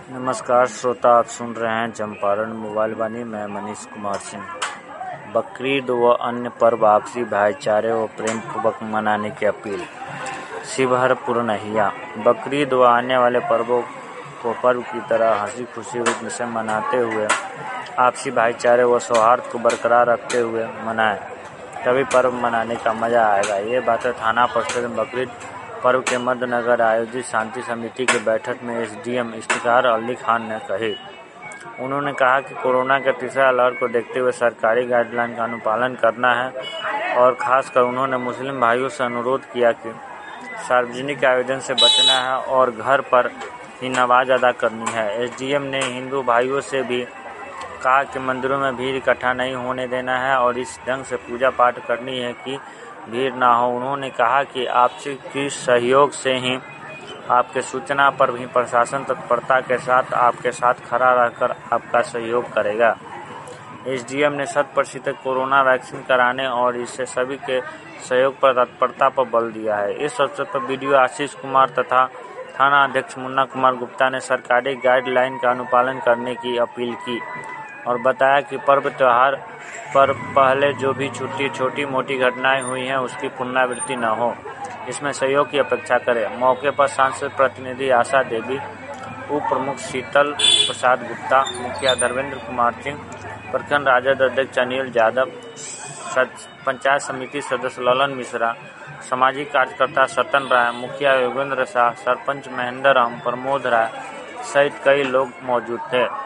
नमस्कार श्रोता, आप सुन रहे हैं चंपारण मोबाइल वाणी। मैं मनीष कुमार सिंह। बकरीद व अन्य पर्व आपसी भाईचारे व प्रेम पूर्वक मनाने की अपील। शिवहर पुरनहिया। बकरीद व आने वाले पर्वों को पर्व की तरह हंसी खुशी रूप से मनाते हुए आपसी भाईचारे व सौहार्द को बरकरार रखते हुए मनाएं, तभी पर्व मनाने का मजा आएगा। ये बातें थाना परिषद में बकरीद पर्व के मद्देनजर आयोजित शांति समिति की बैठक में एसडीएम इफ्तिखार अली खान ने कही। उन्होंने कहा कि कोरोना के तीसरा लहर को देखते हुए सरकारी गाइडलाइन का अनुपालन करना है और खासकर उन्होंने मुस्लिम भाइयों से अनुरोध किया कि सार्वजनिक आयोजन से बचना है और घर पर ही नमाज अदा करनी है। एसडीएम ने हिंदू भाइयों से भी कहा कि मंदिरों में भीड़ इकट्ठा नहीं होने देना है और इस ढंग से पूजा पाठ करनी है कि भीड़ ना हो। उन्होंने कहा कि आपसी की सहयोग से ही आपके सूचना पर भी प्रशासन तत्परता के साथ आपके साथ खड़ा रहकर आपका सहयोग करेगा। एसडीएम ने 100% कोरोना वैक्सीन कराने और इससे सभी के सहयोग पर तत्परता पर बल दिया है। इस अवसर पर बीडीओ आशीष कुमार तथा थाना अध्यक्ष मुन्ना कुमार गुप्ता ने सरकारी गाइडलाइन का अनुपालन करने की अपील की और बताया कि पर्व त्योहार पर पहले जो भी छोटी मोटी घटनाएं हुई हैं उसकी पुनरावृत्ति न हो, इसमें सहयोग की अपेक्षा करें। मौके पर सांसद प्रतिनिधि आशा देवी, उप प्रमुख शीतल प्रसाद गुप्ता, मुखिया धर्मेंद्र कुमार सिंह, प्रखंड राजद अध्यक्ष अनिल यादव, पंचायत समिति सदस्य ललन मिश्रा, सामाजिक कार्यकर्ता सतन राय, मुखिया योगेंद्र शाह, सरपंच महेंद्र राम, प्रमोद राय सहित कई लोग मौजूद थे।